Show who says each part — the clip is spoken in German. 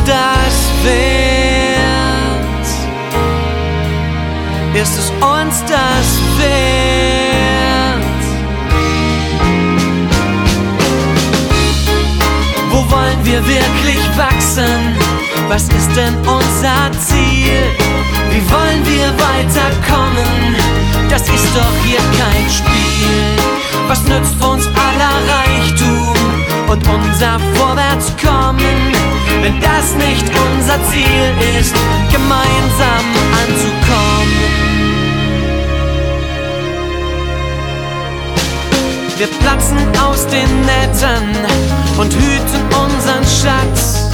Speaker 1: das wert? Ist es uns das wert? Wo wollen wir wirklich wachsen? Was ist denn unser Ziel? Wie wollen wir weiterkommen? Das ist doch hier kein Spiel. Was nützt uns aller Reichtum und unser Vorwärtskommen, wenn das nicht unser Ziel ist, gemeinsam anzukommen? Wir platzen aus den Netzen und hüten unseren Schatz.